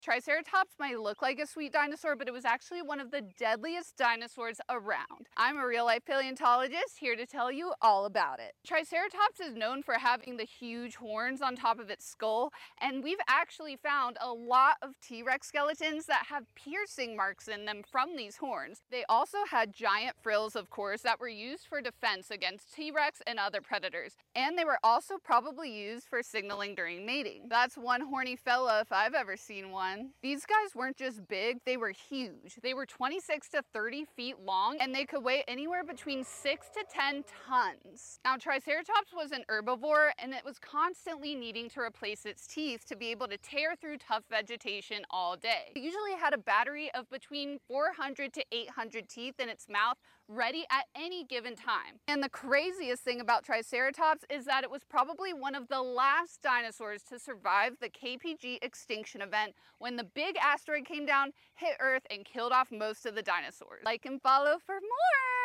Triceratops might look like a sweet dinosaur, but it was actually one of the deadliest dinosaurs around. I'm a real-life paleontologist here to tell you all about it. Triceratops is known for having the huge horns on top of its skull, and we've actually found a lot of T-Rex skeletons that have piercing marks in them from these horns. They also had giant frills, of course, that were used for defense against T-Rex and other predators, and they were also probably used for signaling during mating. That's one horny fella if I've ever seen one. These guys weren't just big, they were huge. They were 26 to 30 feet long, and they could weigh anywhere between 6 to 10 tons. Now, Triceratops was an herbivore, and it was constantly needing to replace its teeth to be able to tear through tough vegetation all day. It usually had a battery of between 400 to 800 teeth in its mouth, ready at any given time. And the craziest thing about Triceratops is that it was probably one of the last dinosaurs to survive the KPG extinction event when the big asteroid came down, hit Earth, and killed off most of the dinosaurs. Like and follow for more!